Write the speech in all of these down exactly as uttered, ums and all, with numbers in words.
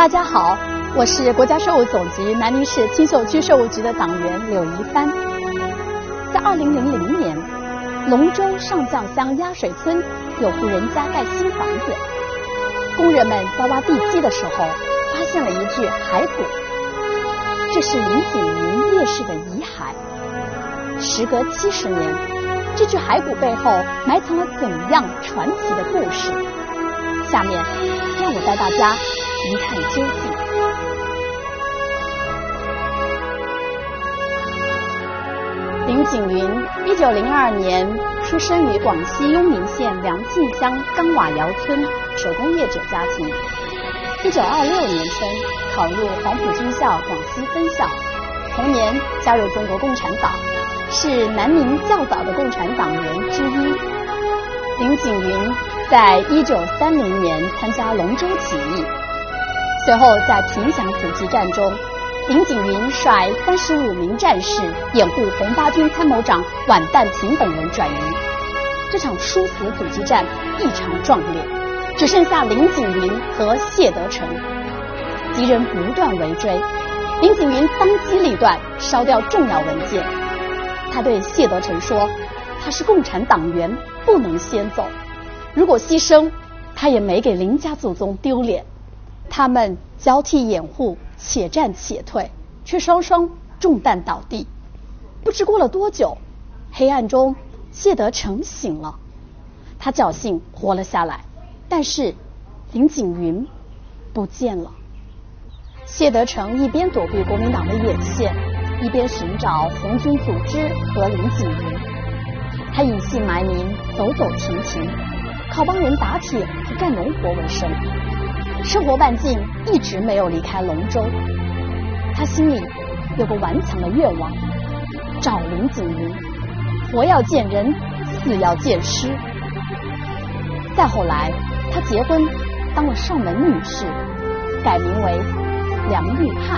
大家好，我是国家税务总局南宁市青秀区税务局的党员柳怡帆。在二零零零年，龙州上将乡压水村有户人家盖新房子，工人们在挖地基的时候，发现了一具骸骨，这是林景云烈士的遗骸。时隔七十年，这具骸骨背后埋藏了怎样传奇的故事？下面让我带大家一探究竟。林景云，一九零二年出生于广西雍明县梁庆乡钢瓦窑村手工业者家庭。一九二六年生，考入黄埔军校广西分校，同年加入中国共产党，是南宁较早的共产党员之一。林景云在一九三零年参加龙州起义，随后在凭祥阻击战中，林景云率三十五名战士掩护红八军参谋长宛旦平等人转移。这场殊死阻击战异常壮烈，只剩下林景云和谢德成，敌人不断围追。林景云当机立断，烧掉重要文件。他对谢德成说，他是共产党员，不能先走，如果牺牲，他也没给林家祖宗丢脸。他们交替掩护，且战且退，却双双中弹倒地。不知过了多久，黑暗中谢德成醒了，他侥幸活了下来，但是林景云不见了。谢德成一边躲避国民党的眼线，一边寻找红军组织和林景云。他隐姓埋名，走走停停，靠帮人打铁和干农活为生。生活半径一直没有离开龙州，他心里有个顽强的愿望，找林景云。活要见人，死要见尸。再后来，他结婚，当了上门女士，改名为梁玉汉。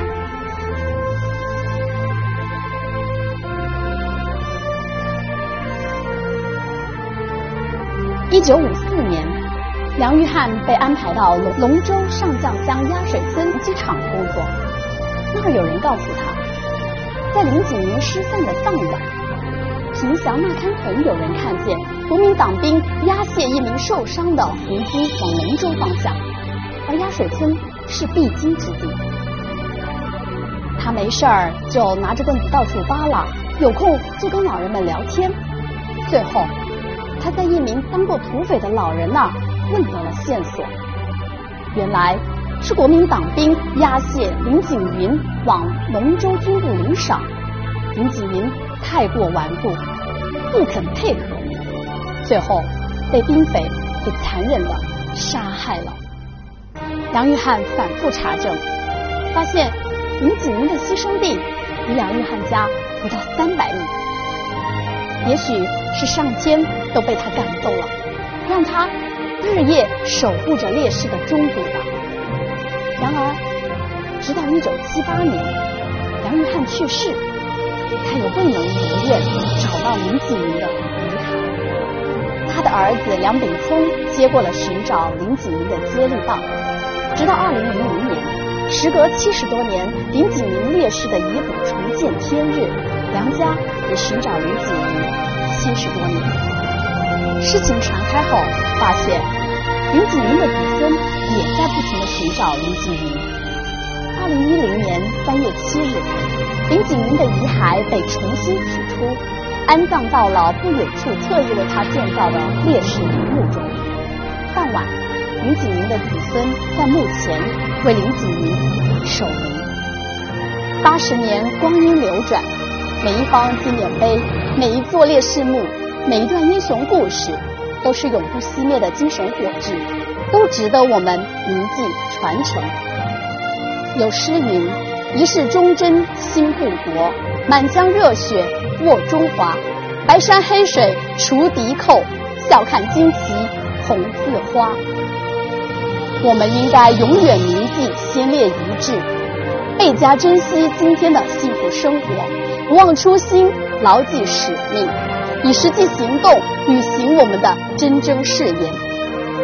一九五四年，梁玉汉被安排到龙龙州上将乡压水村机场工作。那儿有人告诉他，在林景云失散的当晚，凭祥那滩洪有人看见国民党兵押解一名受伤的红军往龙州方向，而压水村是必经之地。他没事儿就拿着棍子到处扒拉，有空就跟老人们聊天。最后他在一名当过土匪的老人那儿问得了线索，原来是国民党兵押解林景云往龙州军部领赏，林景云太过顽固，不肯配合，最后被兵匪给残忍地杀害了。梁玉汉反复查证，发现林景云的牺牲地离梁玉汉家不到三百米。也许是上天都被他感动了，让他日夜守护着烈士的钟鼓吧。然而直到一九七八年梁玉汉去世，他也未能如愿找到林景云的遗骸。他的儿子梁炳聪接过了寻找林景云的接力棒，直到二零零零年，时隔七十多年，林景云烈士的遗骨重见天日，梁家也寻找林景云七十多年。事情传开后，发现林景云的子孙也在不停地寻找林景云。二零一零年三月七日，林景云的遗骸被重新取出，安葬到了不远处特意为他建造的烈士陵墓中。当晚，林景云的子孙在墓前为林景云守灵。八十年光阴流转，每一方纪念碑，每一座烈士墓，每一段英雄故事，都是永不熄灭的精神火炬，都值得我们铭记传承。有诗云：一世忠贞兴故国，满腔热血握中华，白山黑水除敌寇，笑看旌旗红似花。我们应该永远铭记先烈遗志，倍加珍惜今天的幸福生活，不忘初心，牢记使命，以实际行动履行我们的真正誓言。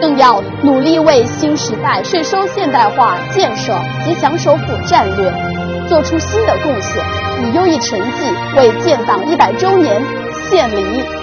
更要努力为新时代税收现代化建设及强首府战略做出新的贡献，以优异成绩为建党一百周年献礼。